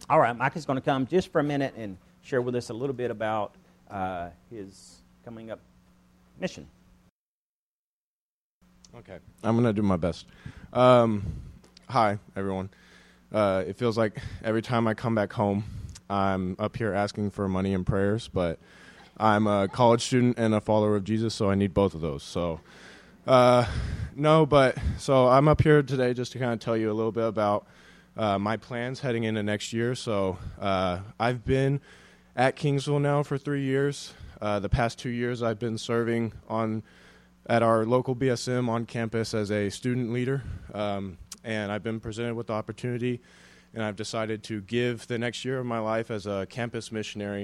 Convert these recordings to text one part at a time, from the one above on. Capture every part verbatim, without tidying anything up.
All right, Mike is going to come just for a minute and share with us a little bit about uh, his coming up mission. Okay, I'm going to do my best. Um, hi, everyone. Uh, it feels like every time I come back home, I'm up here asking for money and prayers, but I'm a college student and a follower of Jesus, so I need both of those. So, uh, no, but so I'm up here today just to kind of tell you a little bit about uh, my plans heading into next year. So uh, I've been at Kingsville now for three years. Uh, the past two years I've been serving on at our local B S M on campus as a student leader, um, and I've been presented with the opportunity, and I've decided to give the next year of my life as a campus missionary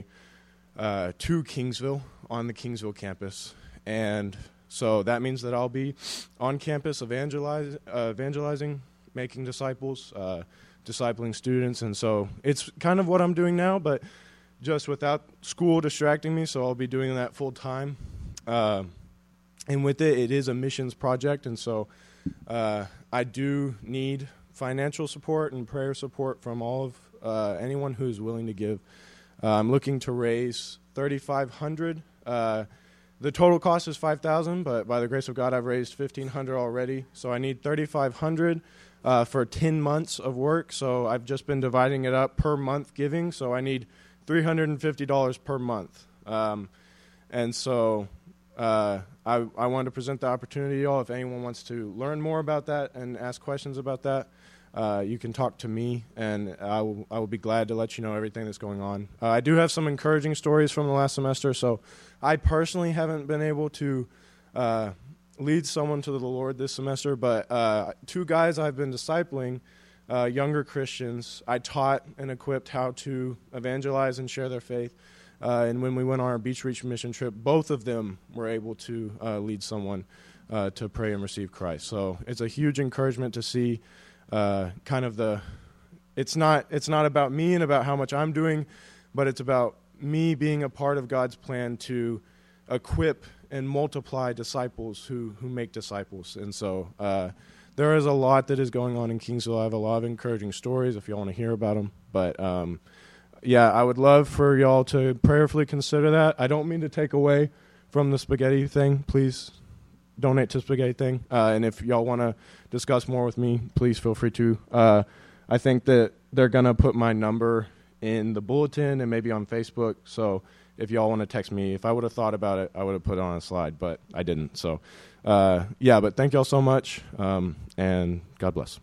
uh, to Kingsville, on the Kingsville campus. And so that means that I'll be on campus evangelize, uh, evangelizing, making disciples, uh, discipling students, and so it's kind of what I'm doing now, but just without school distracting me, so I'll be doing that full time. Uh, and with it, it is a missions project, and so uh, I do need financial support and prayer support from all of uh, anyone who's willing to give. Uh, I'm looking to raise thirty-five hundred dollars. Uh, the total cost is five thousand dollars, but by the grace of God, I've raised fifteen hundred dollars already. So I need thirty-five hundred dollars uh, for ten months of work. So I've just been dividing it up per month giving. So I need three hundred fifty dollars per month. Um, and so uh, I, I wanted to present the opportunity to y'all. If anyone wants to learn more about that and ask questions about that, Uh, you can talk to me, and I will, I will be glad to let you know everything that's going on. Uh, I do have some encouraging stories from the last semester, so I personally haven't been able to uh, lead someone to the Lord this semester, but uh, two guys I've been discipling, uh, younger Christians, I taught and equipped how to evangelize and share their faith, uh, and when we went on our Beach Reach mission trip, both of them were able to uh, lead someone uh, to pray and receive Christ. So it's a huge encouragement to see Uh, kind of the, it's not it's not about me and about how much I'm doing, but it's about me being a part of God's plan to equip and multiply disciples who, who make disciples. And so uh, there is a lot that is going on in Kingsville. I have a lot of encouraging stories if you want to hear about them. But um, yeah, I would love for y'all to prayerfully consider that. I don't mean to take away from the spaghetti thing. Please donate to spaghetti thing. Uh, and if y'all want to discuss more with me, please feel free to. Uh, I think that they're going to put my number in the bulletin and maybe on Facebook. So if y'all want to text me, if I would have thought about it, I would have put it on a slide, but I didn't. So, uh, yeah, but thank y'all so much, um, and God bless.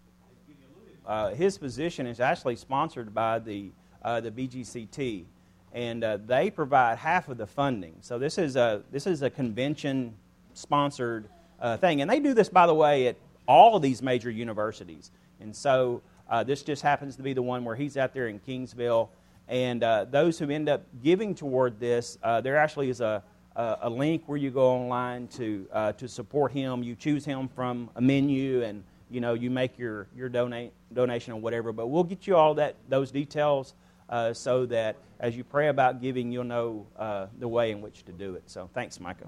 Uh, his position is actually sponsored by the uh, the B G C T, and uh, they provide half of the funding. So this is a this is a convention sponsored uh, thing, and they do this, by the way, at all of these major universities. And so uh, this just happens to be the one where he's out there in Kingsville. And uh, those who end up giving toward this, uh, there actually is a, a a link where you go online to uh, to support him. You choose him from a menu, and you know you make your your donate donation or whatever. But we'll get you all that those details uh, so that as you pray about giving, you'll know uh, the way in which to do it. So thanks, Micah.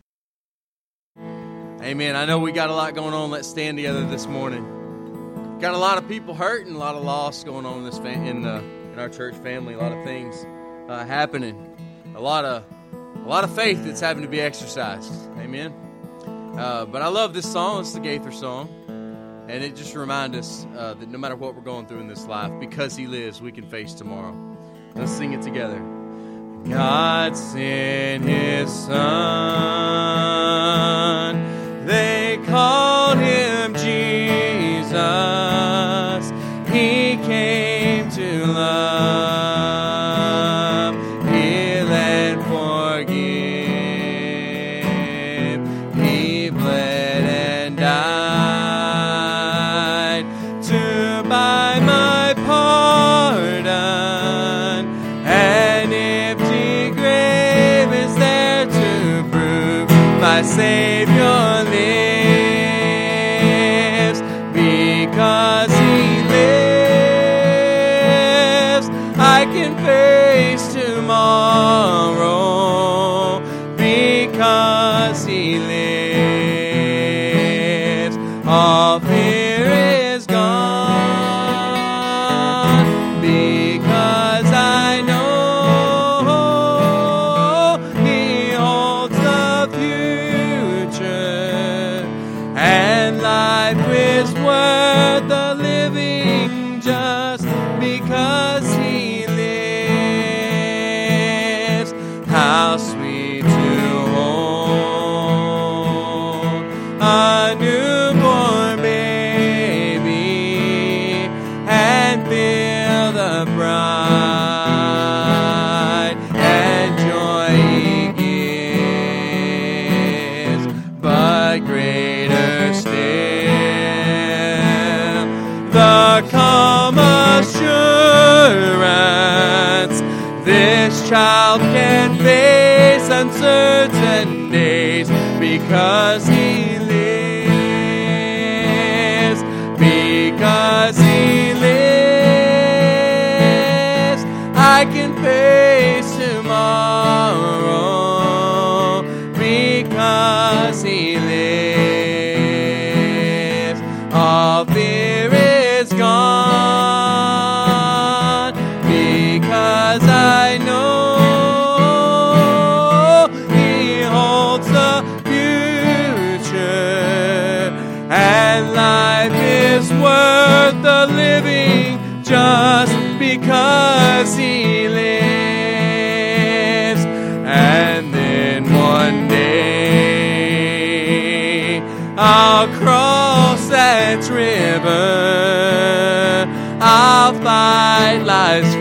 Amen. I know we got a lot going on. Let's stand together this morning. Got a lot of people hurt and a lot of loss going on in this fam- in the in our church family. A lot of things uh, happening. A lot of a lot of faith that's having to be exercised. Amen. Uh, but I love this song. It's the Gaither song, and it just reminds us uh, that no matter what we're going through in this life, because He lives, we can face tomorrow. Let's sing it together. God sent His Son. They called Him Jesus. He came to love, heal, and forgive. He bled and died to buy my pardon. An empty grave is there to prove my Savior lives. Because He lives, I can face tomorrow. Because He lives, all fear is gone. Because life is worth the living just because He lives. How sweet to hold a newborn baby and feel the pride and joy He gives, but greater still the calm assurance this child can face uncertain days because He lives, because He lives. I can face tomorrow because He lives. All fear is gone because I know He holds the future, and life is worth the living just because He lives. And then one day I'll cross that river, I'll fight life's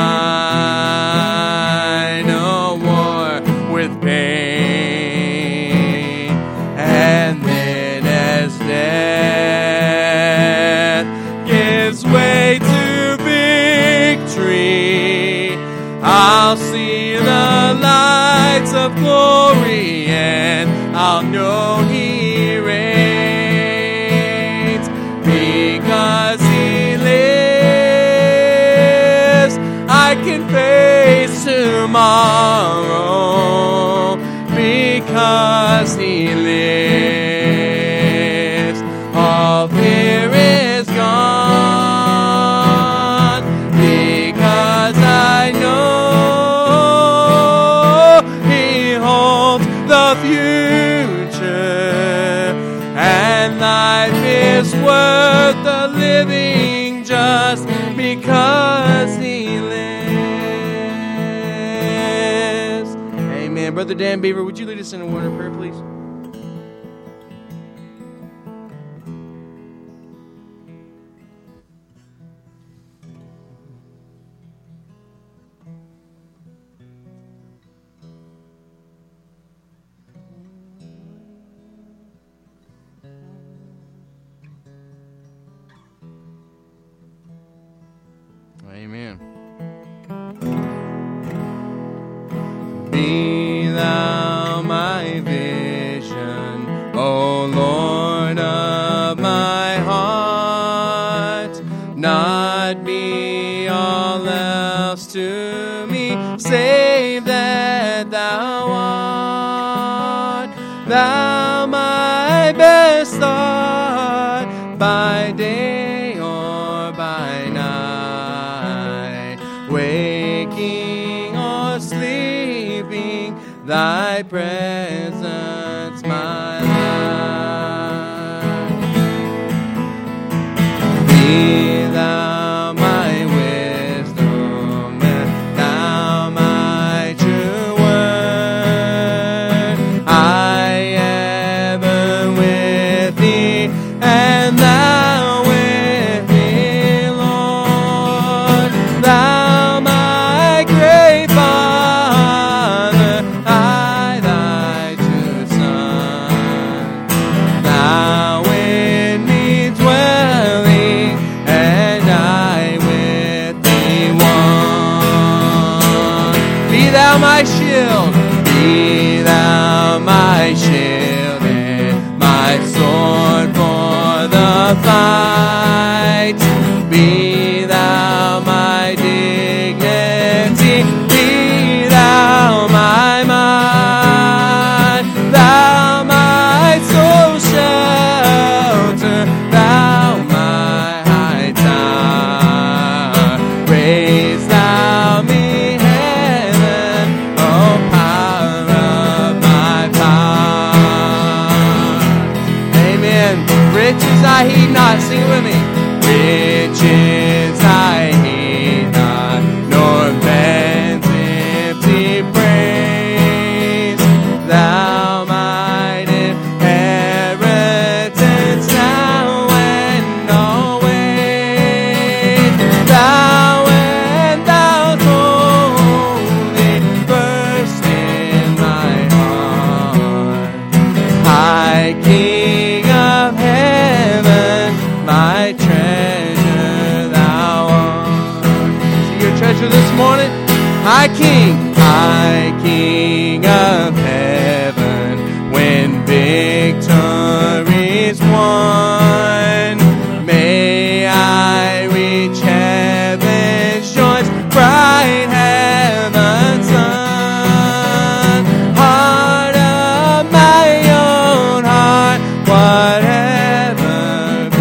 final war with pain. And then as death gives way to victory, I'll see the lights of glory, and I'll know He reigns because He lives. I can face tomorrow because He lives. All fear is gone because I know He holds the future, and life is worth the living just because He lives. Amen. Brother Dan Beaver, would you lead us in a word of prayer, please? Amen. Be Thou my vision, O Lord of my heart, not be all else to me, save that Thou art. Thou my best thought, by day or by night, waking or sleeping, Thy presence my life. Be Thou my wisdom, and Thou my true word. I ever with Thee, and Thou with me, Lord. Thou my great Father, I Thy true Son. Thou in me dwelling, and I with Thee one. Be Thou my shield, be Thou my shield, and my sword for the fight. Be Thou my dignity, be Thou my might, Thou my soul shelter, Thou my high tower. Raise Thou me heaven, O power of my power. Amen. Rich riches I heed not. Sing it with me. Riches I heed not, nor man's empty praise. Thou my inheritance now and always. Thou and thou told it first in my heart. High King of heaven, my treasure thou art. See your treasure this morning? High King, High King of heaven, when victory's won, may I reach heaven's joys, bright heaven's sun. Heart of my own heart, whatever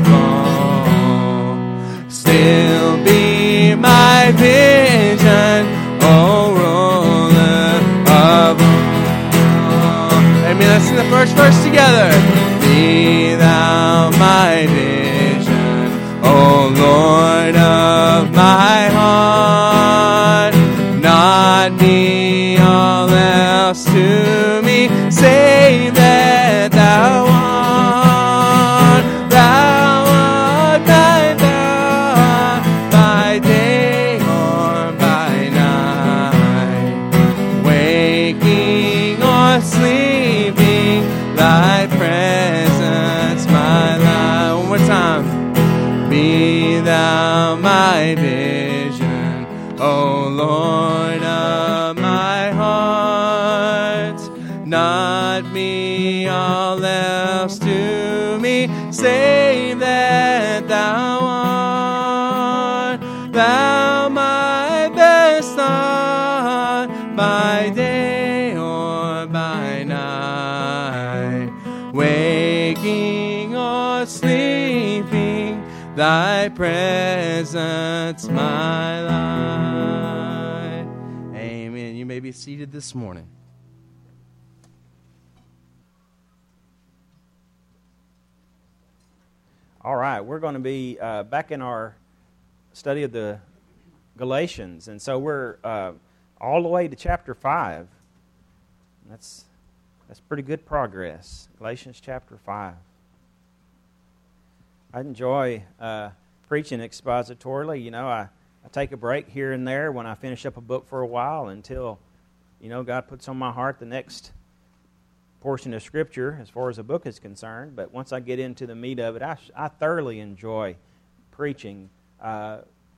befall, still be my vision, O ruler of all. Amen. Let's sing the first verse together. Be thou my vision, O Lord of my heart. Not me, all else to me, save that thou art. Thou art my God, by day or by night, waking or sleeping, thy presence my life. One more time. Be thou my vision, O Lord of my heart. Not me, all else to me, save that thou art. Thou my best art, by day or by night, waking or sleeping, thy presence my life. Amen. You may be seated this morning. All right, we're going to be uh, back in our study of the Galatians, and so we're uh, all the way to chapter five. That's that's pretty good progress. Galatians chapter five. I enjoy uh, preaching expositorily. You know, I, I take a break here and there when I finish up a book for a while until, you know, God puts on my heart the next portion of Scripture as far as a book is concerned. But once I get into the meat of it, I, I thoroughly enjoy preaching uh,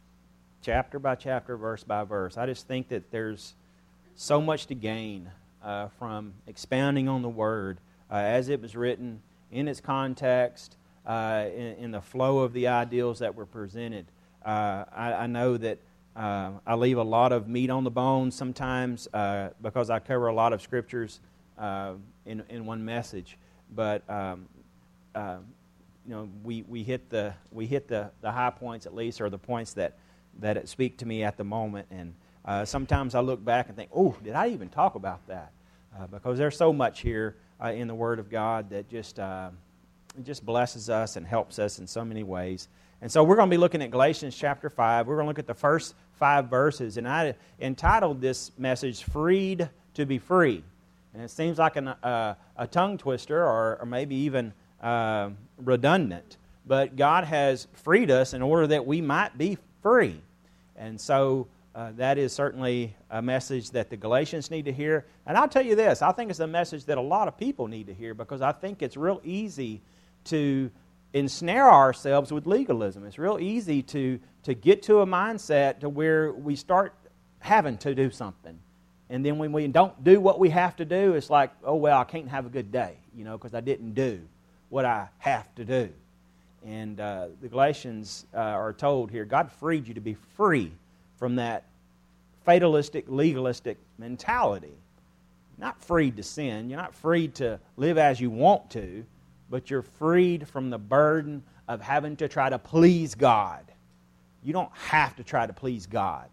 chapter by chapter, verse by verse. I just think that there's so much to gain uh, from expounding on the Word uh, as it was written, in its context, uh, in, in the flow of the ideals that were presented. Uh, I, I know that uh, I leave a lot of meat on the bones sometimes uh, because I cover a lot of Scriptures Uh, in in one message, but um, uh, you know we, we hit the we hit the, the high points at least, or the points that that it speak to me at the moment. And uh, sometimes I look back and think, oh, did I even talk about that? Uh, because there's so much here uh, in the Word of God that just uh, it just blesses us and helps us in so many ways. And so we're going to be looking at Galatians chapter five. We're going to look at the first five verses, and I entitled this message "Freed to be Free." And it seems like an, uh, a tongue twister, or, or maybe even uh, redundant. But God has freed us in order that we might be free. And so uh, that is certainly a message that the Galatians need to hear. And I'll tell you this, I think it's a message that a lot of people need to hear, because I think it's real easy to ensnare ourselves with legalism. It's real easy to, to get to a mindset to where we start having to do something. And then when we don't do what we have to do, it's like, oh, well, I can't have a good day, you know, because I didn't do what I have to do. And uh, the Galatians uh, are told here, God freed you to be free from that fatalistic, legalistic mentality. You're not freed to sin. You're not freed to live as you want to, but you're freed from the burden of having to try to please God. You don't have to try to please God.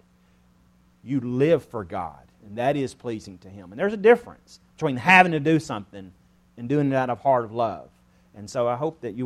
You live for God. And that is pleasing to Him. And there's a difference between having to do something and doing it out of heart of love. And so I hope that you will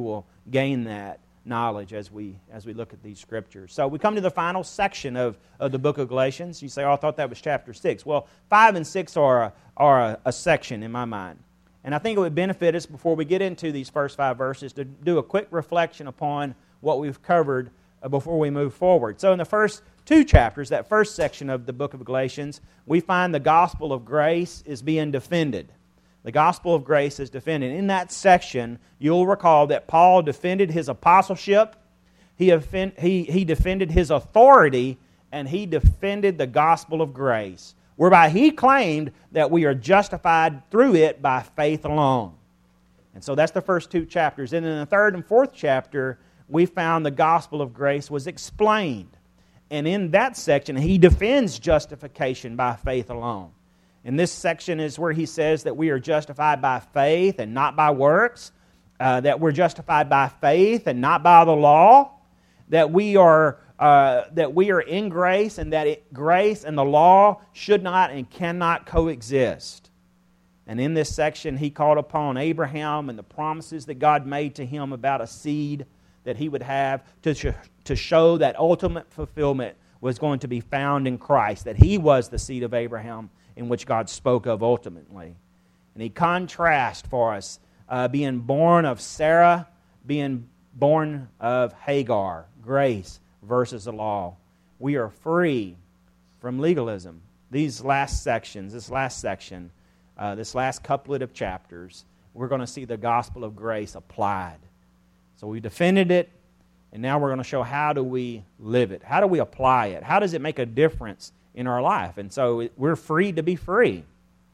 gain that knowledge as we as we look at these scriptures. So we come to the final section of, of the book of Galatians. You say, oh, I thought that was chapter six. Well, five and six are a, are a, a section in my mind. And I think it would benefit us, before we get into these first five verses, to do a quick reflection upon what we've covered uh, before we move forward. So in the first two chapters, that first section of the book of Galatians, we find the gospel of grace is being defended. The gospel of grace is defended. In that section, you'll recall that Paul defended his apostleship, he, offend, he, he defended his authority, and he defended the gospel of grace, whereby he claimed that we are justified through it by faith alone. And so that's the first two chapters. And in the third and fourth chapter, we found the gospel of grace was explained. And in that section, he defends justification by faith alone. In this section is where he says that we are justified by faith and not by works, uh, that we're justified by faith and not by the law, that we are uh, that we are in grace, and that it, grace and the law should not and cannot coexist. And in this section, he called upon Abraham and the promises that God made to him about a seed that he would have to sh- to show that ultimate fulfillment was going to be found in Christ, that he was the seed of Abraham in which God spoke of ultimately. And he contrasts for us uh, being born of Sarah, being born of Hagar, grace versus the law. We are free from legalism. These last sections, this last section, uh, this last couplet of chapters, we're going to see the gospel of grace applied. So we defended it, and now we're going to show how do we live it? How do we apply it? How does it make a difference in our life? And so we're free to be free.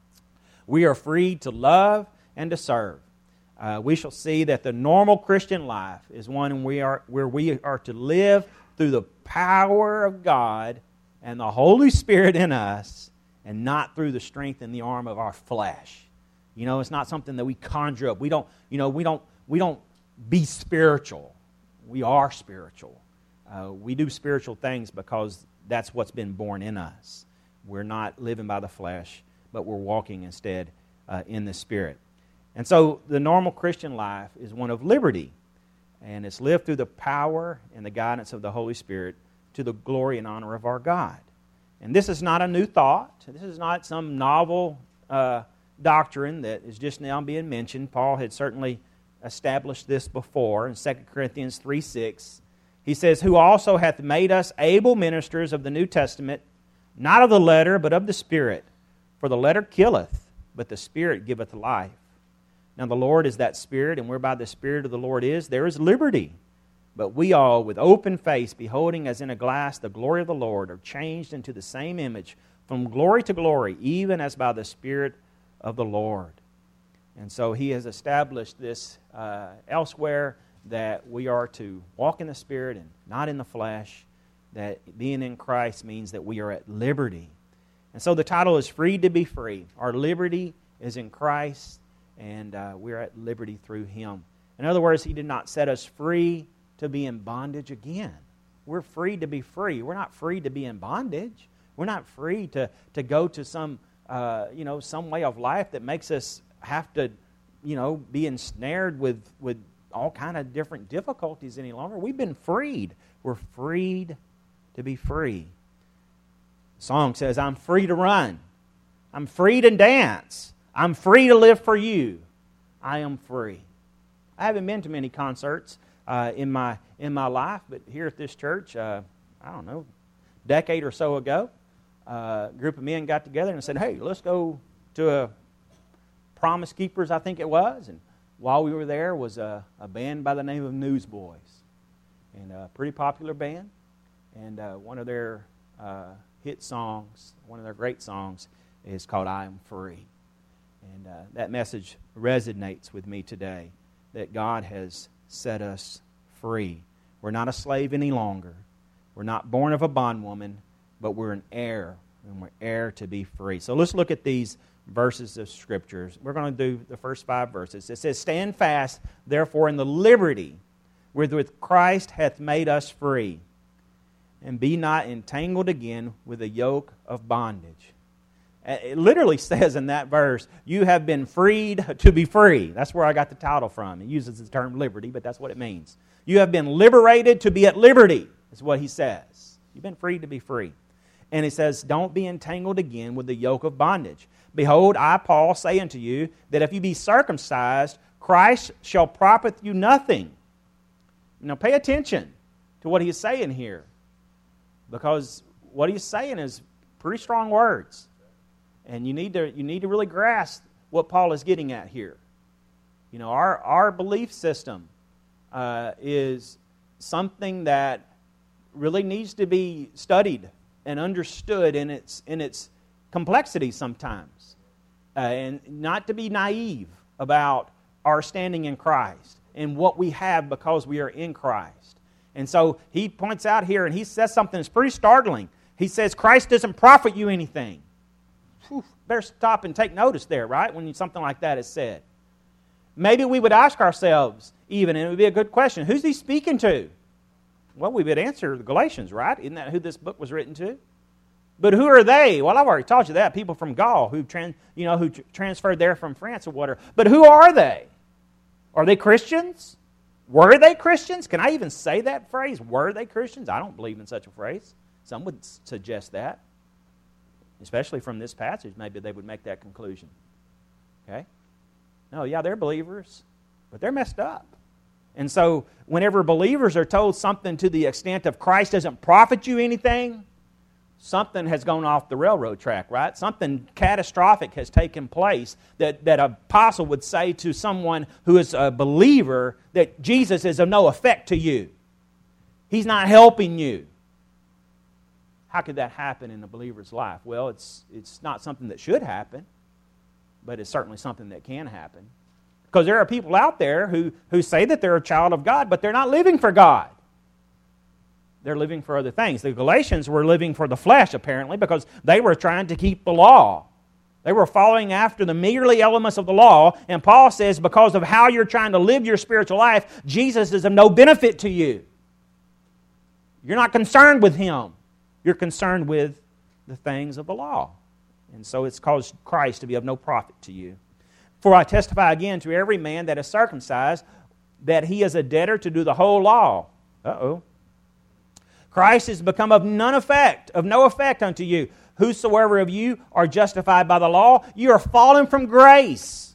We are free to love and to serve. Uh, we shall see that the normal Christian life is one we are, where we are to live through the power of God and the Holy Spirit in us, and not through the strength and the arm of our flesh. You know, it's not something that we conjure up. We don't, you know, we don't, we don't be spiritual. We are spiritual. Uh, we do spiritual things because that's what's been born in us. We're not living by the flesh, but we're walking instead uh, in the Spirit. And so the normal Christian life is one of liberty, and it's lived through the power and the guidance of the Holy Spirit to the glory and honor of our God. And this is not a new thought. This is not some novel uh, doctrine that is just now being mentioned. Paul had certainly established this before in Second Corinthians three six. He says, who also hath made us able ministers of the New Testament, not of the letter, but of the Spirit. For the letter killeth, but the Spirit giveth life. Now the Lord is that Spirit, and whereby the Spirit of the Lord is, there is liberty. But we all, with open face, beholding as in a glass the glory of the Lord, are changed into the same image, from glory to glory, even as by the Spirit of the Lord. And so he has established this uh, elsewhere, that we are to walk in the Spirit and not in the flesh, that being in Christ means that we are at liberty. And so the title is Free to be Free. Our liberty is in Christ, and uh, we're at liberty through Him. In other words, He did not set us free to be in bondage again. We're free to be free. We're not free to be in bondage. We're not free to, to go to some, uh, you know, some way of life that makes us have to, you know, be ensnared with, with all kind of different difficulties any longer. We've been freed. We're freed to be free. The song says, I'm free to run. I'm free to dance. I'm free to live for you. I am free. I haven't been to many concerts uh, in my in my life, but here at this church, uh, I don't know, a decade or so ago, uh, a group of men got together and said, hey, let's go to a Promise Keepers, I think it was, and while we were there was a, a band by the name of Newsboys, and a pretty popular band, and uh, one of their uh, hit songs, one of their great songs, is called I Am Free. And uh, that message resonates with me today, that God has set us free. We're not a slave any longer. We're not born of a bondwoman, but we're an heir, and we're heir to be free. So let's look at these verses of Scriptures. We're going to do the first five verses. It says, stand fast, therefore, in the liberty wherewith Christ hath made us free, and be not entangled again with the yoke of bondage. It literally says in that verse, you have been freed to be free. That's where I got the title from. It uses the term liberty, but that's what it means. You have been liberated to be at liberty, is what he says. You've been freed to be free. And he says, don't be entangled again with the yoke of bondage. Behold, I, Paul, say unto you, that if you be circumcised, Christ shall profit you nothing. Now pay attention to what he's saying here, because what he's saying is pretty strong words. And you need to you need to really grasp what Paul is getting at here. You know, our, our belief system uh, is something that really needs to be studied and understood in its in its complexity sometimes, uh, and not to be naive about our standing in Christ and what we have because we are in Christ. And so he points out here, and he says something that's pretty startling. He says, Christ doesn't profit you anything. Whew, better stop and take notice there, right, when something like that is said. Maybe we would ask ourselves, even, and it would be a good question, who's he speaking to? Well, we would answer the Galatians, right? Isn't that who this book was written to? But who are they? Well, I've already taught you that. People from Gaul who, trans, you know, who tr- transferred there from France or whatever. But who are they? Are they Christians? Were they Christians? Can I even say that phrase? Were they Christians? I don't believe in such a phrase. Some would suggest that. Especially from this passage, maybe they would make that conclusion. Okay? No, yeah, they're believers, but they're messed up. And so whenever believers are told something to the extent of Christ doesn't profit you anything, something has gone off the railroad track, right? Something catastrophic has taken place that, that an apostle would say to someone who is a believer that Jesus is of no effect to you. He's not helping you. How could that happen in a believer's life? Well, it's it's not something that should happen, but it's certainly something that can happen. Because there are people out there who, who say that they're a child of God, but they're not living for God. They're living for other things. The Galatians were living for the flesh, apparently, because they were trying to keep the law. They were following after the merely elements of the law, and Paul says because of how you're trying to live your spiritual life, Jesus is of no benefit to you. You're not concerned with Him. You're concerned with the things of the law. And so it's caused Christ to be of no profit to you. For I testify again to every man that is circumcised that he is a debtor to do the whole law. Uh-oh. Christ is become of none effect, of no effect unto you. Whosoever of you are justified by the law, you are fallen from grace.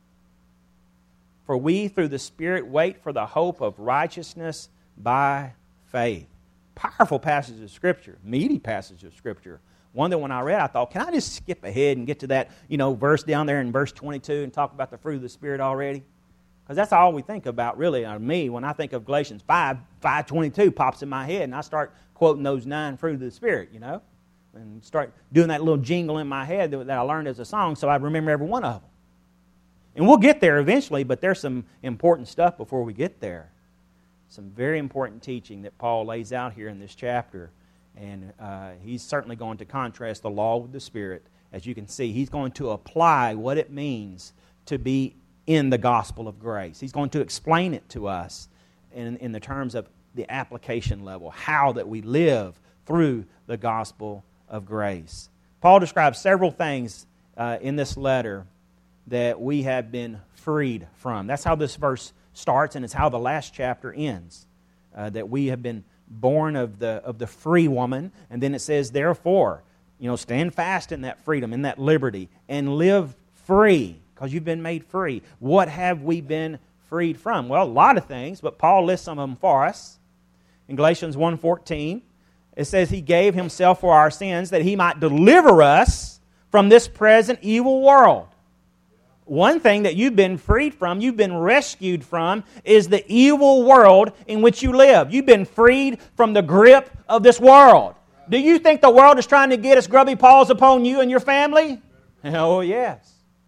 For we through the Spirit wait for the hope of righteousness by faith. Powerful passage of Scripture, meaty passage of Scripture. One that when I read, I thought, can I just skip ahead and get to that, you know, verse down there in verse twenty-two and talk about the fruit of the Spirit already? Because that's all we think about, really, on me. When I think of Galatians five, five twenty-two pops in my head, and I start quoting those nine fruit of the Spirit, you know, and start doing that little jingle in my head that, that I learned as a song, so I remember every one of them. And we'll get there eventually, but there's some important stuff before we get there. Some very important teaching that Paul lays out here in this chapter. And uh, he's certainly going to contrast the law with the Spirit. As you can see, he's going to apply what it means to be in the gospel of grace. He's going to explain it to us in, in the terms of the application level, how that we live through the gospel of grace. Paul describes several things uh, in this letter that we have been freed from. That's how this verse starts, and it's how the last chapter ends, uh, that we have been born of the of the free woman, and then it says, therefore, you know, stand fast in that freedom, in that liberty, and live free, because you've been made free. What have we been freed from? Well, a lot of things, but Paul lists some of them for us. In Galatians one fourteen, it says He gave Himself for our sins that He might deliver us from this present evil world. One thing that you've been freed from, you've been rescued from, is the evil world in which you live. You've been freed from the grip of this world. Do you think the world is trying to get its grubby paws upon you and your family? Oh, yes.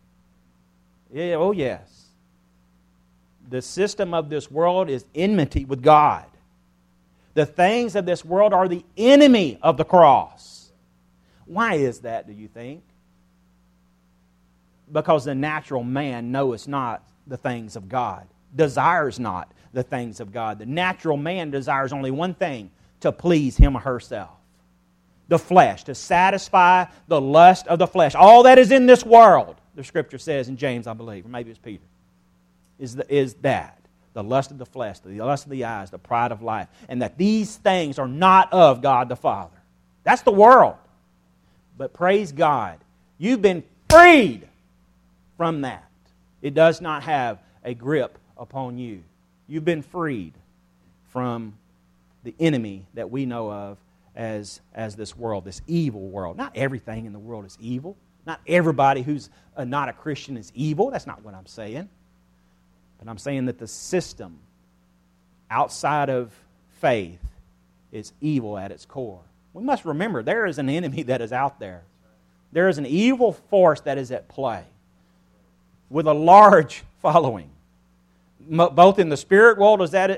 Yeah, oh, yes. The system of this world is enmity with God. The things of this world are the enemy of the cross. Why is that, do you think? Because the natural man knoweth not the things of God, desires not the things of God. The natural man desires only one thing, to please him or herself. the flesh, to satisfy the lust of the flesh. All that is in this world, the Scripture says in James, I believe, or maybe it's Peter, is, the, is that. The lust of the flesh, the lust of the eyes, the pride of life. And that these things are not of God the Father. That's the world. But praise God, you've been freed from that. It does not have a grip upon you. You've been freed from the enemy that we know of as, as this world, this evil world. Not everything in the world is evil. Not everybody who's uh, not a Christian is evil. That's not what I'm saying. But I'm saying that the system outside of faith is evil at its core. We must remember there is an enemy that is out there. There is an evil force that is at play with a large following, both in the spirit world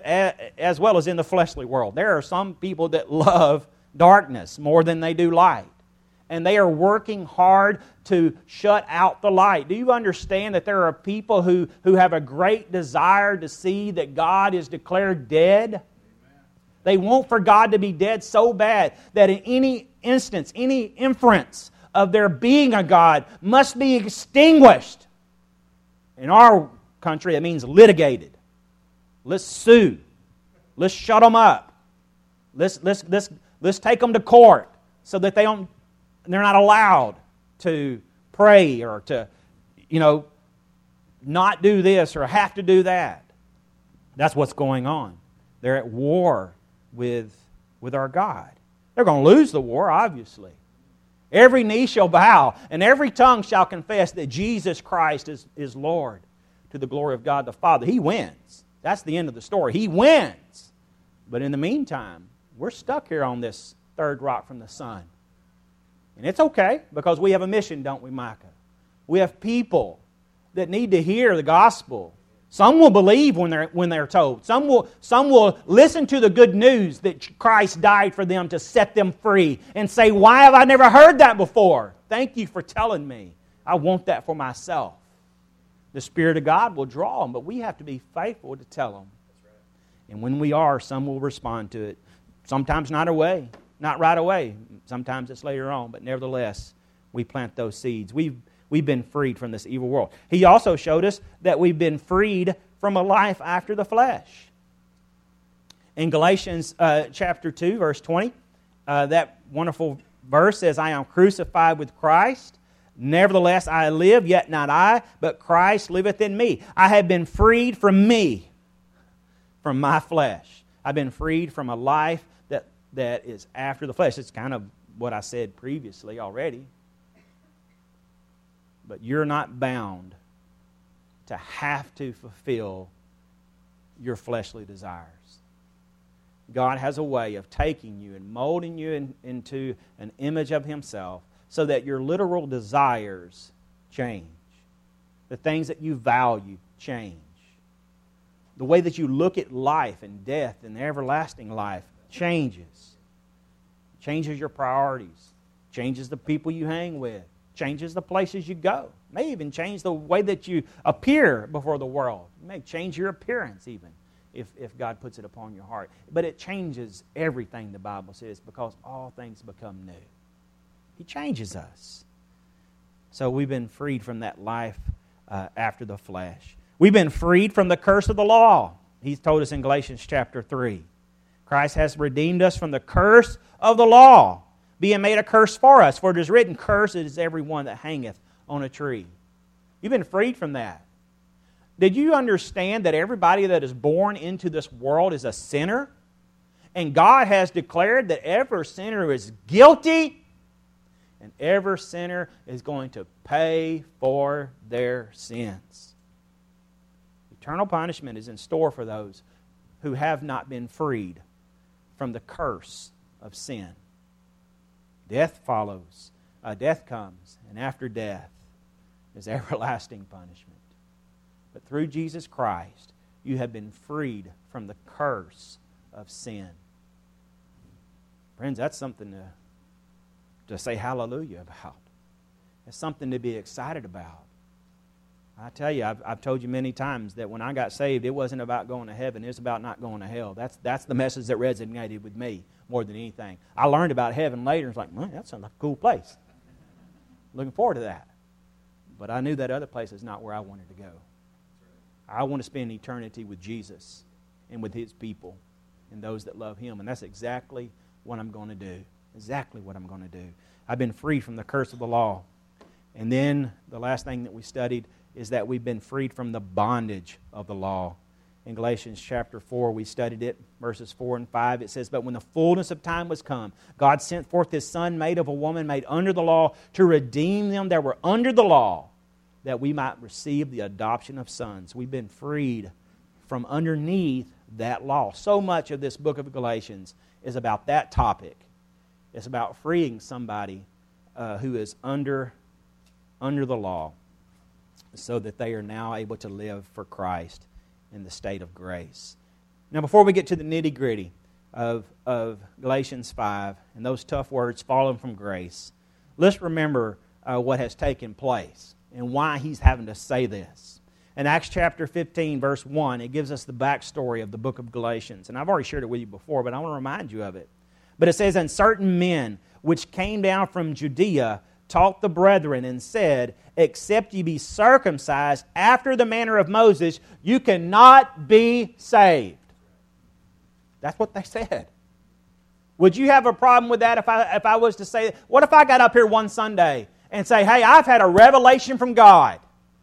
as well as in the fleshly world. There are some people that love darkness more than they do light. And they are working hard to shut out the light. Do you understand that there are people who, who have a great desire to see that God is declared dead? Amen. They want for God to be dead so bad that in any instance, any inference of there being a God must be extinguished. In our country, it means litigated. Let's sue. Let's shut them up. Let's, let's, let's, let's take them to court so that they don't they're not allowed to pray or to, you know, not do this or have to do that. That's what's going on. They're at war with, with our God. They're going to lose the war, obviously. Every knee shall bow and every tongue shall confess that Jesus Christ is, is Lord, to the glory of God the Father. He wins. That's the end of the story. He wins. But in the meantime, we're stuck here on this third rock from the sun. And it's okay, because we have a mission, don't we, Micah? We have people that need to hear the gospel. Some will believe when they're, when they're told. Some will, some will listen to the good news that Christ died for them to set them free and say, why have I never heard that before? Thank you for telling me. I want that for myself. The Spirit of God will draw them, but we have to be faithful to tell them. And when we are, some will respond to it. Sometimes not away. Not right away. Sometimes it's later on, but nevertheless, we plant those seeds. We've, we've been freed from this evil world. He also showed us that we've been freed from a life after the flesh. In Galatians uh, chapter two, verse twenty, uh, that wonderful verse says, I am crucified with Christ. Nevertheless, I live, yet not I, but Christ liveth in me. I have been freed from me, from my flesh. I've been freed from a life that that is after the flesh. It's kind of what I said previously already. But you're not bound to have to fulfill your fleshly desires. God has a way of taking you and molding you in, into an image of Himself so that your literal desires change. The things that you value change. The way that you look at life and death and everlasting life changes. Changes your priorities. Changes the people you hang with. Changes the places you go. May even change the way that you appear before the world. It may change your appearance even if, if God puts it upon your heart. But it changes everything, the Bible says, because all things become new. He changes us. So we've been freed from that life uh, after the flesh. We've been freed from the curse of the law. He's told us in Galatians chapter three. Christ has redeemed us from the curse of the law, being made a curse for us. For it is written, cursed is every one that hangeth on a tree. You've been freed from that. Did you understand that everybody that is born into this world is a sinner? And God has declared that every sinner is guilty, and every sinner is going to pay for their sins. Eternal punishment is in store for those who have not been freed from the curse of sin. Death follows. Uh, death comes, and after death is everlasting punishment. But through Jesus Christ, you have been freed from the curse of sin. Friends, that's something to, to say hallelujah about. It's something to be excited about. I tell you, I've, I've told you many times that when I got saved, it wasn't about going to heaven. It was about not going to hell. That's that's the message that resonated with me more than anything. I learned about heaven later. It's like, man, that sounds like a cool place. Looking forward to that. But I knew that other place is not where I wanted to go. I want to spend eternity with Jesus and with His people and those that love Him. And that's exactly what I'm going to do. Exactly what I'm going to do. I've been freed from the curse of the law. And then the last thing that we studied is that we've been freed from the bondage of the law. In Galatians chapter four, we studied it, verses four and five. It says, "But when the fullness of time was come, God sent forth His Son, made of a woman, made under the law, to redeem them that were under the law, that we might receive the adoption of sons." We've been freed from underneath that law. So much of this book of Galatians is about that topic. It's about freeing somebody uh, who is under, under the law so that they are now able to live for Christ in the state of grace. Now, before we get to the nitty-gritty of, of Galatians five and those tough words, falling from grace, let's remember uh, what has taken place and why he's having to say this. In Acts chapter fifteen, verse one, it gives us the backstory of the book of Galatians. And I've already shared it with you before, but I want to remind you of it. But it says, "And certain men which came down from Judea taught the brethren and said, Except ye be circumcised after the manner of Moses, you cannot be saved." That's what they said. Would you have a problem with that if I, if I was to say, what if I got up here one Sunday and say, "Hey, I've had a revelation from God"?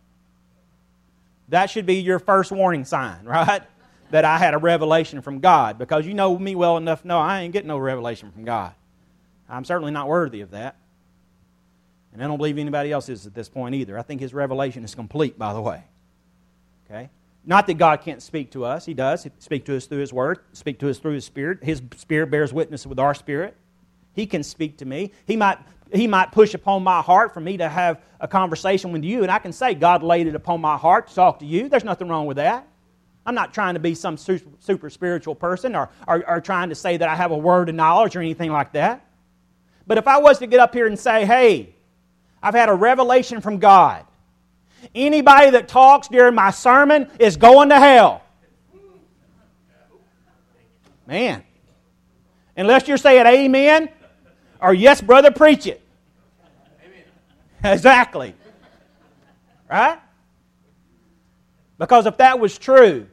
That should be your first warning sign, right? That I had a revelation from God. Because you know me well enough to know I ain't getting no revelation from God. I'm certainly not worthy of that. And I don't believe anybody else is at this point either. I think His revelation is complete, by the way. Okay? Not that God can't speak to us. He does. He speak to us through His Word. Speak to us through His Spirit. His Spirit bears witness with our spirit. He can speak to me. He might, he might push upon my heart for me to have a conversation with you, and I can say, God laid it upon my heart to talk to you. There's nothing wrong with that. I'm not trying to be some super, super spiritual person or, or, or trying to say that I have a word of knowledge or anything like that. But if I was to get up here and say, "Hey, I've had a revelation from God. Anybody that talks during my sermon is going to hell." Man. Unless you're saying amen or yes, brother, preach it. Amen. Exactly. Right? Because if that was true,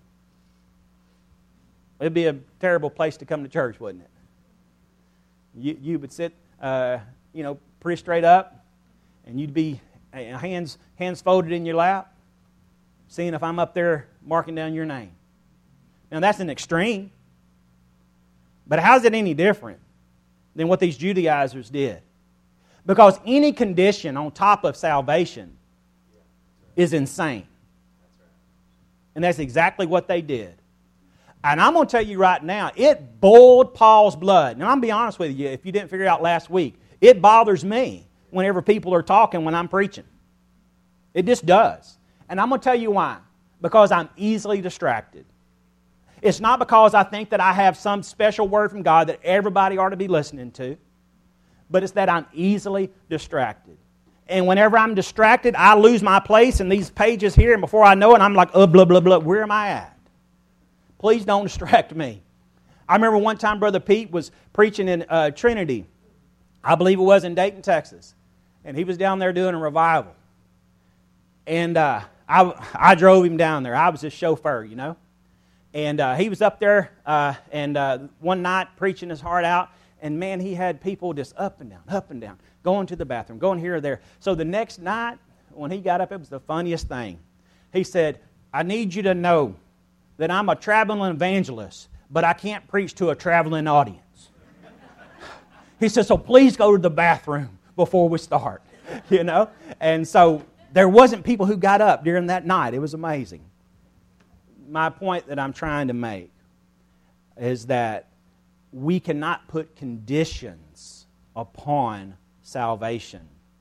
it'd be a terrible place to come to church, wouldn't it? You, you would sit, uh, you know, pretty straight up, and you'd be hands hands folded in your lap, seeing if I'm up there marking down your name. Now, that's an extreme. But how's it any different than what these Judaizers did? Because any condition on top of salvation is insane. And that's exactly what they did. And I'm going to tell you right now, it boiled Paul's blood. Now, I'm going to be honest with you, if you didn't figure it out last week, it bothers me whenever people are talking when I'm preaching. It just does. And I'm going to tell you why. Because I'm easily distracted. It's not because I think that I have some special word from God that everybody ought to be listening to, but it's that I'm easily distracted. And whenever I'm distracted, I lose my place in these pages here, and before I know it, I'm like, oh, blah, blah, blah, where am I at? Please don't distract me. I remember one time Brother Pete was preaching in uh, Trinity. I believe it was in Dayton, Texas. And he was down there doing a revival. And uh, I, I drove him down there. I was his chauffeur, you know. And uh, he was up there uh, and uh, one night preaching his heart out. And man, he had people just up and down, up and down, going to the bathroom, going here or there. So the next night, when he got up, it was the funniest thing. He said, "I need you to know that I'm a traveling evangelist, but I can't preach to a traveling audience." He said, "So please go to the bathroom before we start." You know? And so there wasn't people who got up during that night. It was amazing. My point that I'm trying to make is that we cannot put conditions upon salvation.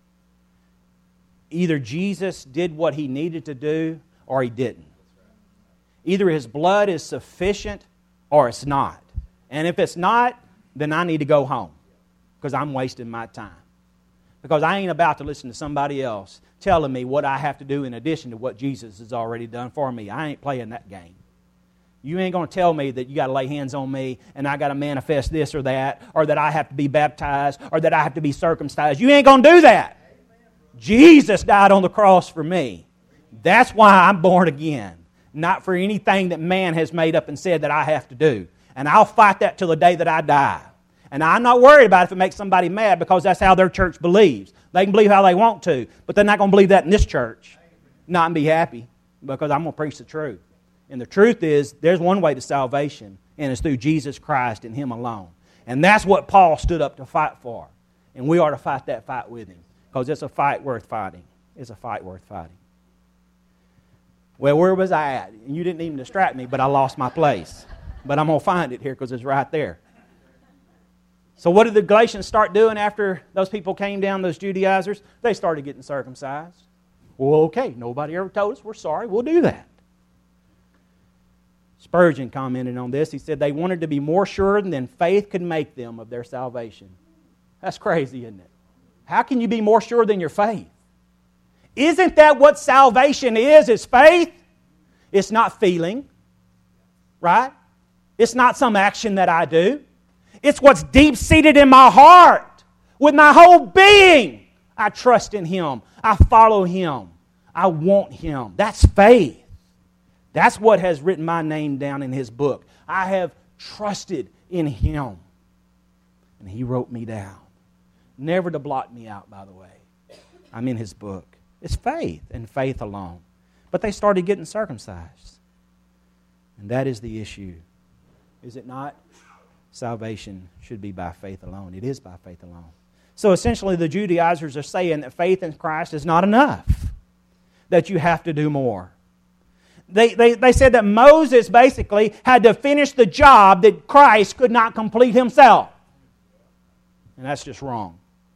Either Jesus did what He needed to do or He didn't. Either His blood is sufficient or it's not. And if it's not, then I need to go home because I'm wasting my time. Because I ain't about to listen to somebody else telling me what I have to do in addition to what Jesus has already done for me. I ain't playing that game. You ain't going to tell me that you got to lay hands on me and I got to manifest this or that, or that I have to be baptized, or that I have to be circumcised. You ain't going to do that. Jesus died on the cross for me. That's why I'm born again. Not for anything that man has made up and said that I have to do. And I'll fight that till the day that I die. And I'm not worried about if it makes somebody mad, because that's how their church believes. They can believe how they want to, but they're not going to believe that in this church. Not and be happy, because I'm going to preach the truth. And the truth is, there's one way to salvation, and it's through Jesus Christ and Him alone. And that's what Paul stood up to fight for. And we ought to fight that fight with him, because it's a fight worth fighting. It's a fight worth fighting. Well, where was I at? And you didn't even distract me, but I lost my place. But I'm going to find it here because it's right there. So what did the Galatians start doing after those people came down, those Judaizers? They started getting circumcised. Well, okay, nobody ever told us. We're sorry. We'll do that. Spurgeon commented on this. He said they wanted to be more sure than faith could make them of their salvation. That's crazy, isn't it? How can you be more sure than your faith? Isn't that what salvation is? It's faith. It's not feeling, right? It's not some action that I do. It's what's deep-seated in my heart. With my whole being, I trust in Him. I follow Him. I want Him. That's faith. That's what has written my name down in His book. I have trusted in Him. And He wrote me down. Never to blot me out, by the way. I'm in His book. It's faith and faith alone. But they started getting circumcised. And that is the issue. Is it not? Salvation should be by faith alone. It is by faith alone. So essentially the Judaizers are saying that faith in Christ is not enough. That you have to do more. They, they, they said that Moses basically had to finish the job that Christ could not complete Himself. And that's just wrong.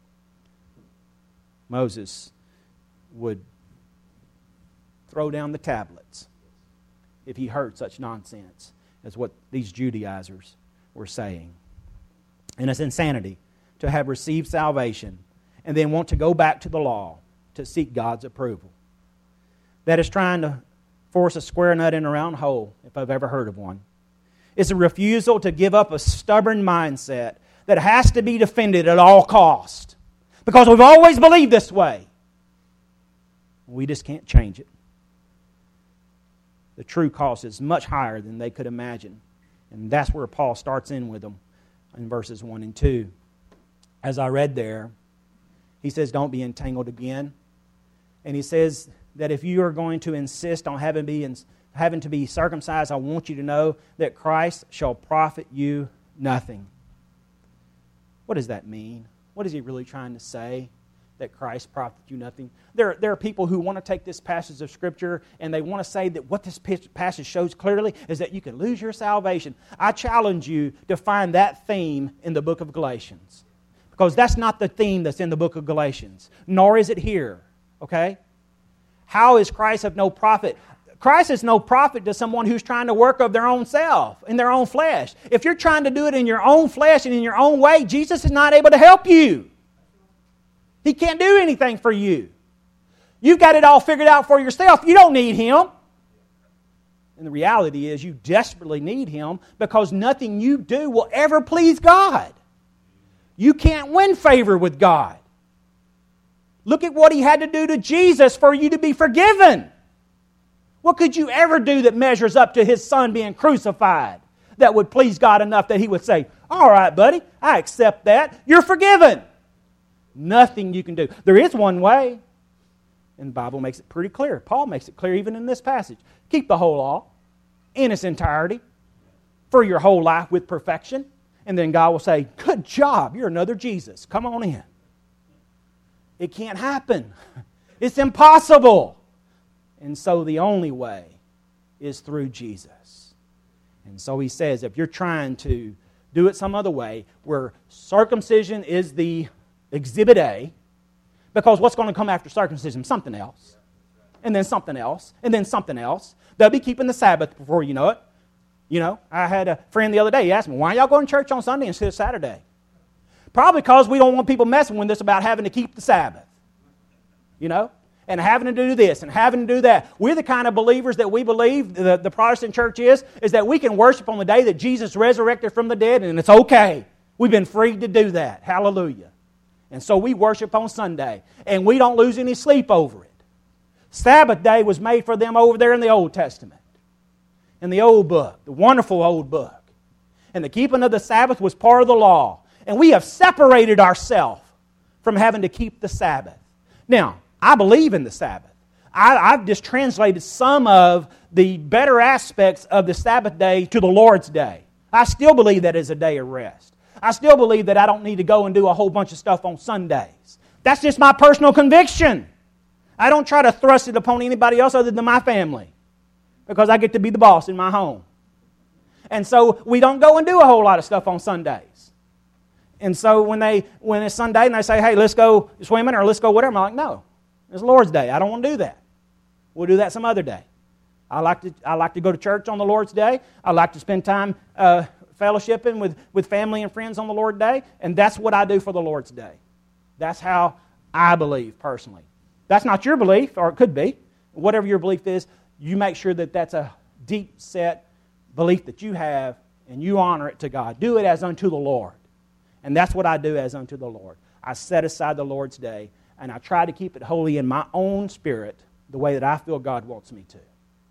Moses would throw down the tablets if he heard such nonsense as what these Judaizers were saying. And it's insanity to have received salvation and then want to go back to the law to seek God's approval. That is trying to force a square nut in a round hole, if I've ever heard of one. It's a refusal to give up a stubborn mindset that has to be defended at all cost. Because we've always believed this way. We just can't change it. The true cost is much higher than they could imagine. And that's where Paul starts in with them in verses one and two. As I read there, he says, don't be entangled again. And he says that if you are going to insist on having, be, having to be circumcised, I want you to know that Christ shall profit you nothing. What does that mean? What is he really trying to say? That Christ profits you nothing. There, there are people who want to take this passage of Scripture and they want to say that what this passage shows clearly is that you can lose your salvation. I challenge you to find that theme in the book of Galatians. Because that's not the theme that's in the book of Galatians. Nor is it here. Okay? How is Christ of no profit? Christ is no profit to someone who's trying to work of their own self, in their own flesh. If you're trying to do it in your own flesh and in your own way, Jesus is not able to help you. He can't do anything for you. You've got it all figured out for yourself. You don't need Him. And the reality is you desperately need Him because nothing you do will ever please God. You can't win favor with God. Look at what He had to do to Jesus for you to be forgiven. What could you ever do that measures up to His Son being crucified that would please God enough that He would say, all right, buddy, I accept that. You're forgiven. Nothing you can do. There is one way. And the Bible makes it pretty clear. Paul makes it clear even in this passage. Keep the whole law in its entirety for your whole life with perfection. And then God will say, good job, you're another Jesus. Come on in. It can't happen. It's impossible. And so the only way is through Jesus. And so he says, if you're trying to do it some other way, where circumcision is the Exhibit A, because what's going to come after circumcision? Something else. And then something else. And then something else. They'll be keeping the Sabbath before you know it. You know, I had a friend the other day, he asked me, why y'all going to church on Sunday instead of Saturday? Probably because we don't want people messing with us about having to keep the Sabbath. You know? And having to do this and having to do that. We're the kind of believers that we believe, the, the Protestant church is, is that we can worship on the day that Jesus resurrected from the dead, and it's okay. We've been freed to do that. Hallelujah. And so we worship on Sunday, and we don't lose any sleep over it. Sabbath day was made for them over there in the Old Testament, in the old book, the wonderful old book. And the keeping of the Sabbath was part of the law. And we have separated ourselves from having to keep the Sabbath. Now, I believe in the Sabbath. I, I've just translated some of the better aspects of the Sabbath day to the Lord's day. I still believe that is a day of rest. I still believe that I don't need to go and do a whole bunch of stuff on Sundays. That's just my personal conviction. I don't try to thrust it upon anybody else other than my family, because I get to be the boss in my home. And so we don't go and do a whole lot of stuff on Sundays. And so when they when it's Sunday and they say, hey, let's go swimming or let's go whatever, I'm like, no, it's the Lord's day. I don't want to do that. We'll do that some other day. I like to I like to go to church on the Lord's day. I like to spend time uh, fellowshipping with, with family and friends on the Lord's day. And that's what I do for the Lord's day. That's how I believe personally. That's not your belief, or it could be. Whatever your belief is, you make sure that that's a deep set belief that you have, and you honor it to God. Do it as unto the Lord. And that's what I do as unto the Lord. I set aside the Lord's day, and I try to keep it holy in my own spirit, the way that I feel God wants me to.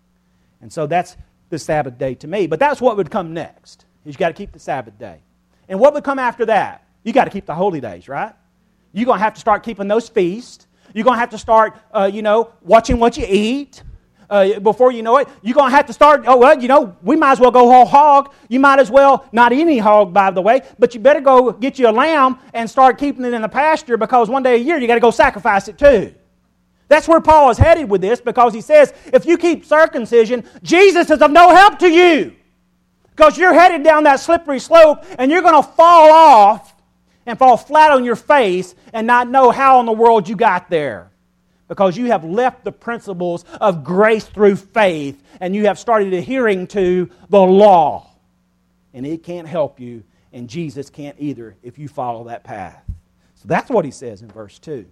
And so that's the Sabbath day to me. But that's what would come next. You've got to keep the Sabbath day. And what would come after that? You got to keep the holy days, right? You're going to have to start keeping those feasts. You're going to have to start, uh, you know, watching what you eat. Uh, before you know it, you're going to have to start, oh, well, you know, we might as well go whole hog. You might as well, not any hog, by the way, but you better go get you a lamb and start keeping it in the pasture, because one day a year you got to go sacrifice it too. That's where Paul is headed with this, because he says, if you keep circumcision, Jesus is of no help to you, because you're headed down that slippery slope and you're going to fall off and fall flat on your face and not know how in the world you got there. Because you have left the principles of grace through faith, and you have started adhering to the law. And it can't help you, and Jesus can't either if you follow that path. So that's what he says in verse two.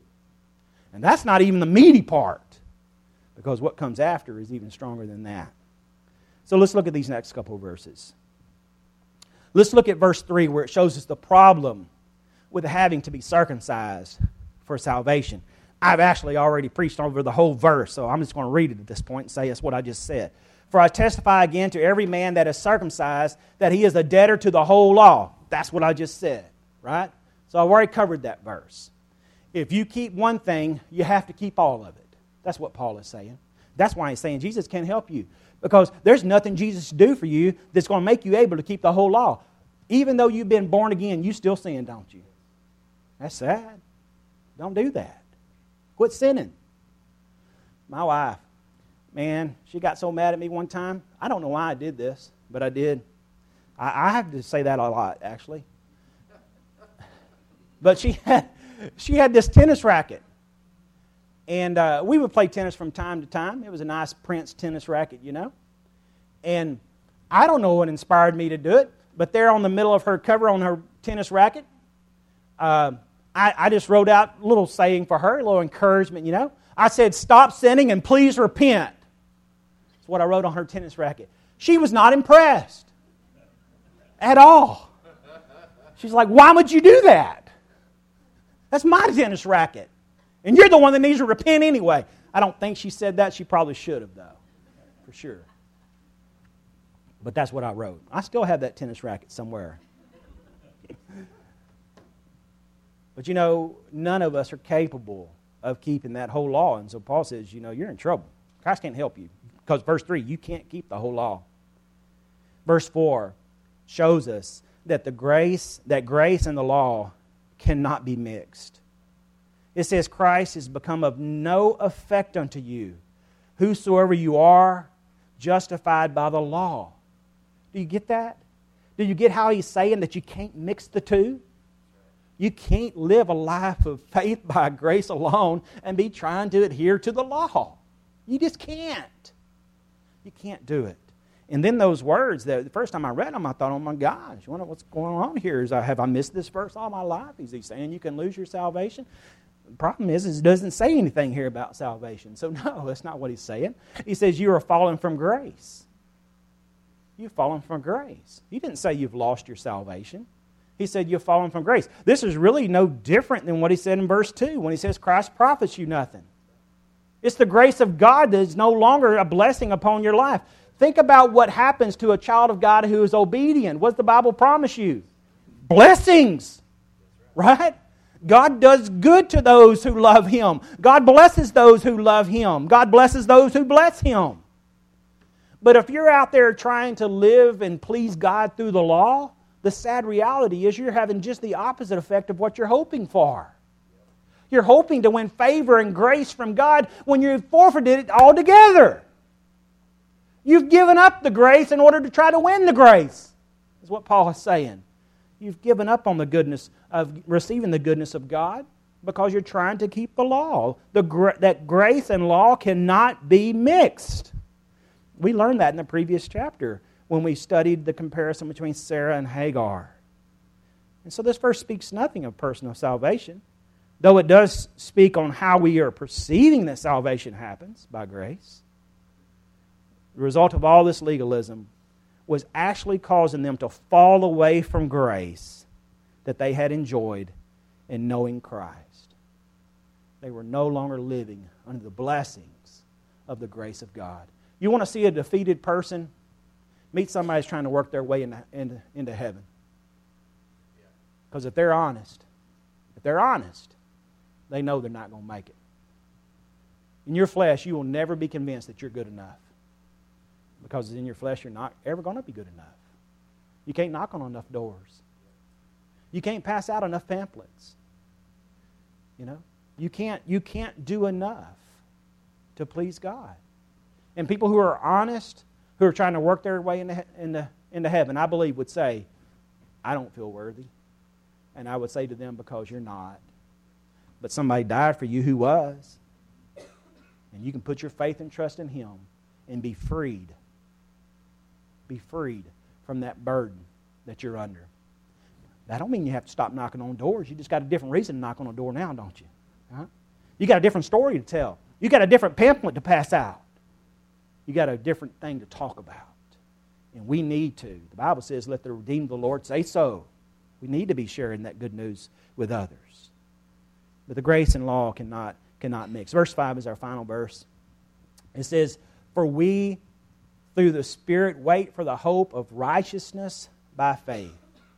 And that's not even the meaty part, because what comes after is even stronger than that. So let's look at these next couple of verses. Let's look at verse three, where it shows us the problem with having to be circumcised for salvation. I've actually already preached over the whole verse, so I'm just going to read it at this point and say that's what I just said. For I testify again to every man that is circumcised that he is a debtor to the whole law. That's what I just said, right? So I've already covered that verse. If you keep one thing, you have to keep all of it. That's what Paul is saying. That's why he's saying Jesus can't help you, because there's nothing Jesus can do for you that's going to make you able to keep the whole law. Even though you've been born again, you still sin, don't you? That's sad. Don't do that. Quit sinning. My wife, man, she got so mad at me one time. I don't know why I did this, but I did. I, I have to say that a lot, actually. But she had, she had this tennis racket. And uh, we would play tennis from time to time. It was a nice Prince tennis racket, you know. And I don't know what inspired me to do it, but there on the middle of her cover on her tennis racket, uh, I, I just wrote out a little saying for her, a little encouragement, you know. I said, stop sinning and please repent. That's what I wrote on her tennis racket. She was not impressed at all. She's like, why would you do that? That's my tennis racket. And you're the one that needs to repent anyway. I don't think she said that. She probably should have, though, for sure. But that's what I wrote. I still have that tennis racket somewhere. But, you know, none of us are capable of keeping that whole law. And so Paul says, you know, you're in trouble. Christ can't help you. Because verse three, you can't keep the whole law. Verse four shows us that the grace, that grace and the law cannot be mixed. It says, Christ is become of no effect unto you, whosoever you are, justified by the law. Do you get that? Do you get how he's saying that you can't mix the two? You can't live a life of faith by grace alone and be trying to adhere to the law. You just can't. You can't do it. And then those words, the first time I read them, I thought, oh my gosh, what's going on here? Is I, have I missed this verse all my life? Is he saying you can lose your salvation? The problem is, is it doesn't say anything here about salvation. So no, that's not what he's saying. He says you are fallen from grace. You've fallen from grace. He didn't say you've lost your salvation. He said you've fallen from grace. This is really no different than what he said in verse two when he says Christ profits you nothing. It's the grace of God that is no longer a blessing upon your life. Think about what happens to a child of God who is obedient. What does the Bible promise you? Blessings. Right? God does good to those who love Him. God blesses those who love Him. God blesses those who bless Him. But if you're out there trying to live and please God through the law, the sad reality is you're having just the opposite effect of what you're hoping for. You're hoping to win favor and grace from God when you've forfeited it altogether. You've given up the grace in order to try to win the grace, is what Paul is saying. You've given up on the goodness of receiving the goodness of God because you're trying to keep the law. The, that grace and law cannot be mixed. We learned that in the previous chapter when we studied the comparison between Sarah and Hagar. And so this verse speaks nothing of personal salvation, though it does speak on how we are perceiving that salvation happens by grace. The result of all this legalism was actually causing them to fall away from grace that they had enjoyed in knowing Christ. They were no longer living under the blessings of the grace of God. You want to see a defeated person? Meet somebody who's trying to work their way into, into, into heaven. Because if they're honest, if they're honest, they know they're not going to make it. In your flesh, you will never be convinced that you're good enough. Because in your flesh, you're not ever going to be good enough. You can't knock on enough doors. You can't pass out enough pamphlets. You know, you can't, you can't do enough to please God. And people who are honest, who are trying to work their way into, into, into heaven, I believe would say, I don't feel worthy. And I would say to them, because you're not. But somebody died for you who was. And you can put your faith and trust in Him and be freed. Be freed from that burden that you're under. That don't mean you have to stop knocking on doors. You just got a different reason to knock on a door now, don't you? Huh? You got a different story to tell. You got a different pamphlet to pass out. You got a different thing to talk about. And we need to. The Bible says, let the redeemed of the Lord say so. We need to be sharing that good news with others. But the grace and law cannot, cannot mix. Verse five is our final verse. It says, for we through the Spirit wait for the hope of righteousness by faith.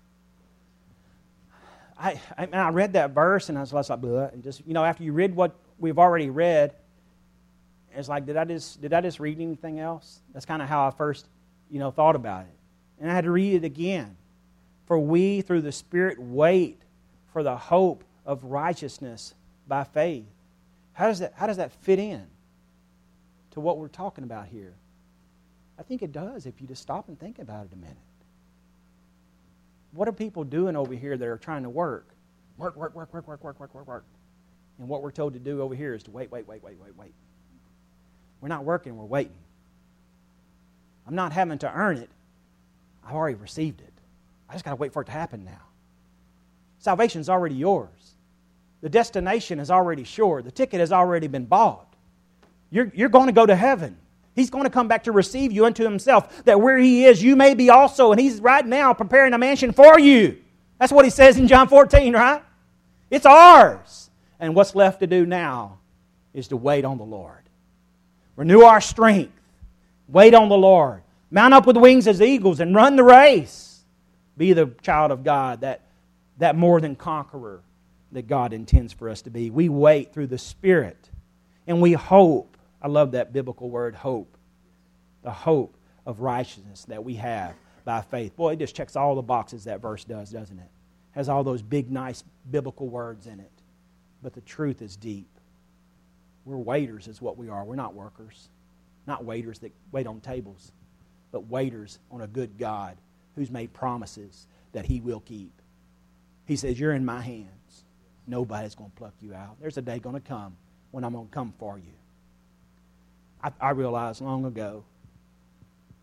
I, I, I read that verse and I was like, bleh, and just, you know, after you read what we've already read, it's like, did I just did I just read anything else? That's kind of how I first, you know, thought about it. And I had to read it again. For we through the Spirit wait for the hope of righteousness by faith. How does that how does that fit in to what we're talking about here? I think it does if you just stop and think about it a minute. What are people doing over here that are trying to work? Work, work, work, work, work, work, work, work, work. And what we're told to do over here is to wait, wait, wait, wait, wait, wait. We're not working, we're waiting. I'm not having to earn it. I've already received it. I just got to wait for it to happen now. Salvation is already yours. The destination is already sure. The ticket has already been bought. You're, you're going to go to heaven. He's going to come back to receive you unto Himself, that where He is, you may be also. And He's right now preparing a mansion for you. That's what He says in John fourteen, right? It's ours. And what's left to do now is to wait on the Lord. Renew our strength. Wait on the Lord. Mount up with wings as eagles and run the race. Be the child of God, that, that more than conqueror that God intends for us to be. We wait through the Spirit. And we hope. I love that biblical word, hope. The hope of righteousness that we have by faith. Boy, it just checks all the boxes that verse does, doesn't it? Has all those big, nice biblical words in it. But the truth is deep. We're waiters is what we are. We're not workers. Not waiters that wait on tables. But waiters on a good God who's made promises that He will keep. He says, you're in my hands. Nobody's going to pluck you out. There's a day going to come when I'm going to come for you. I, I realized long ago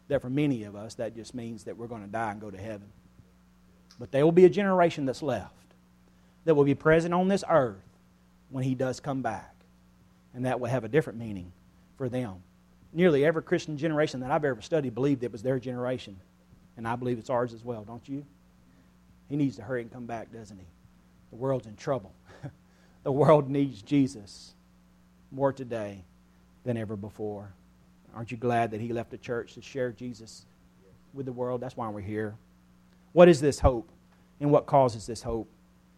that for many of us, that just means that we're going to die and go to heaven. But there will be a generation that's left that will be present on this earth when He does come back. And that will have a different meaning for them. Nearly every Christian generation that I've ever studied believed it was their generation. And I believe it's ours as well, don't you? He needs to hurry and come back, doesn't he? The world's in trouble. The world needs Jesus more today than ever before. Aren't you glad that He left the church to share Jesus with the world? That's why we're here. What is this hope? And what causes this hope?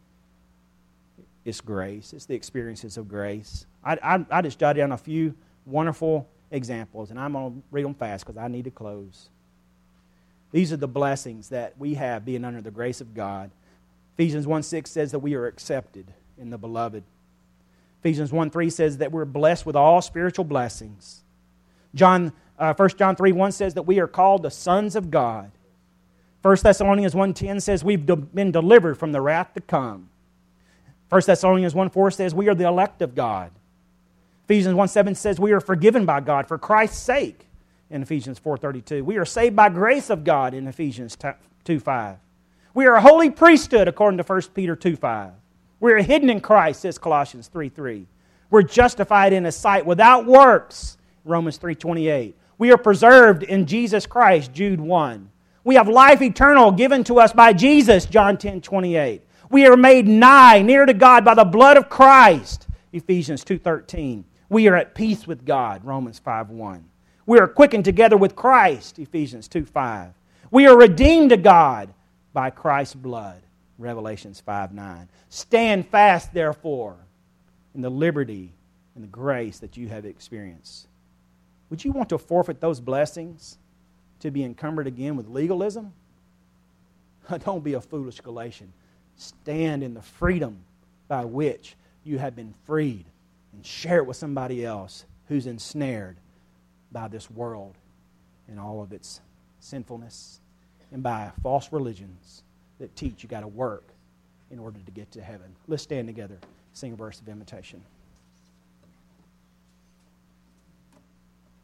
It's grace. It's the experiences of grace. I, I, I just jotted down a few wonderful examples, and I'm going to read them fast because I need to close. These are the blessings that we have being under the grace of God. Ephesians one six says that we are accepted in the Beloved. Ephesians one three says that we're blessed with all spiritual blessings. John, uh, First John three one says that we are called the sons of God. First Thessalonians one ten says we've de- been delivered from the wrath to come. First Thessalonians one four says we are the elect of God. Ephesians one seven says we are forgiven by God for Christ's sake in Ephesians four thirty-two. We are saved by grace of God in Ephesians two five. We are a holy priesthood according to First Peter two five. We are hidden in Christ, says Colossians three three. We're justified in His sight without works, Romans three twenty-eight. We are preserved in Jesus Christ, Jude one. We have life eternal given to us by Jesus, John ten twenty-eight. We are made nigh, near to God by the blood of Christ, Ephesians two thirteen. We are at peace with God, Romans five one. We are quickened together with Christ, Ephesians two five. We are redeemed to God by Christ's blood, Revelations five nine. Stand fast, therefore, in the liberty and the grace that you have experienced. Would you want to forfeit those blessings to be encumbered again with legalism? Don't be a foolish Galatian. Stand in the freedom by which you have been freed and share it with somebody else who's ensnared by this world and all of its sinfulness and by false religions that teach you got to work in order to get to heaven. Let's stand together, sing a verse of invitation.